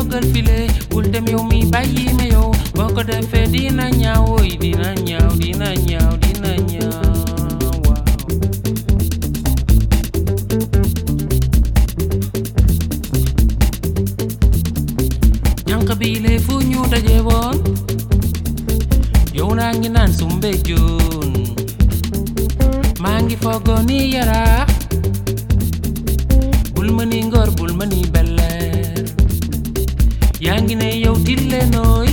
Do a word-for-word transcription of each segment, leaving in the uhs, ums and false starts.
toogal file bul dem yow mi bàyyi ma yow boo ko defee dina ñaaw woy dina ñaaw dina ñaaw dina ñaaw waaw jànq bi le fu ñu daje woon yow naa ngi naan sumbe joon maa ngi foogoo ni Yaraax bul ma ni Ngor bul ma ni Bel-Air yaa ngi ne yow Tile nooy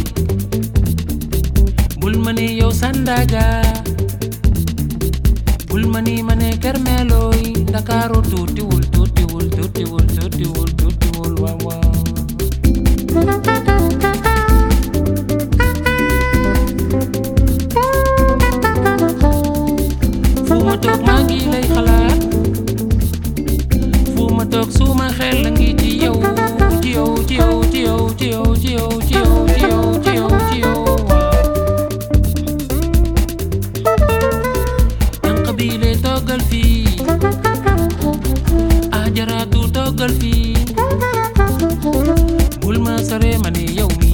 bul ma ni yow Sandaga bul ma ni ma ne Kermelooy Ndakaaru tuutiwul tuutiwul tuutiwul tuutiwul tuutiwul waaw waaw